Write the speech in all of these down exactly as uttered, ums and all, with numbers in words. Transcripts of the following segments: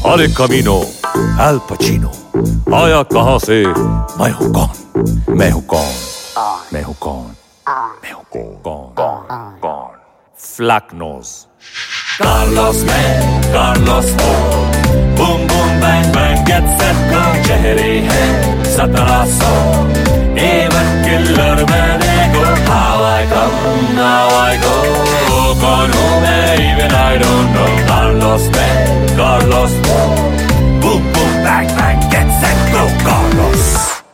अरे कमीनो, एल पचीनो आया कहां से? मैं हूं कौन? मैं हूं कौन? मैं हूं कौन? मैं हूं कौन? कौन? कौन? फ्लैक नोज। कार्लोस में, कार्लोस हो, boom boom bang bang get set go. चेहरे हैं सत्रह सौ, एवन किलर में देखो। How I come, now I go, कौन हूँ मैं? Even I don't know. Carlos में, कार्लोस हो, boom boom bang bang get set go. Carlos.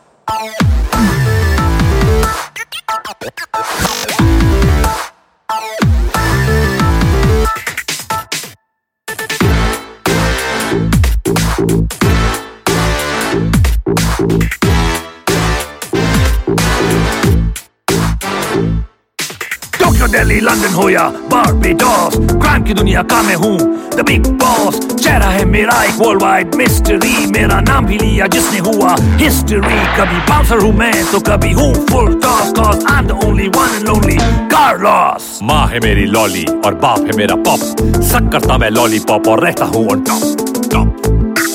Tokyo Delhi London हो या बारबेडोस, क्राइम की दुनिया का मैं हूँ द बिग बॉस। चेहरा है मेरा एक वर्ल्ड वाइड मिस्ट्री, मेरा नाम भी लिया जिसने हुआ हिस्ट्री। कभी बाउंसर हूँ मैं तो कभी हूँ full toss, cause I'm the only one and only Carlos. माँ है मेरी लॉली और बाप है मेरा पॉप्स, सक करता मैं लॉलीपॉप और रहता हूँ on top top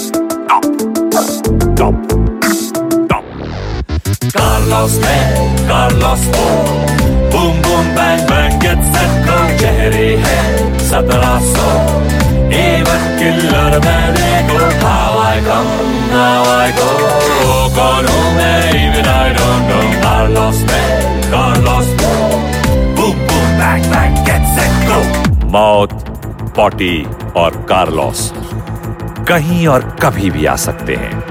top top top. Carlos में, कार्लोस हो, boom boom bang bang get set go. चेहरे हैं सत्रह सौ, एवन किलर में देखो। How I come, now I go, कौन हूँ मैं? Even I don't know. Carlos में, कार्लोस हो, boom boom bang bang get set go. मौत, पॉटी और कार्लोस कहीं और कभी भी आ सकते हैं।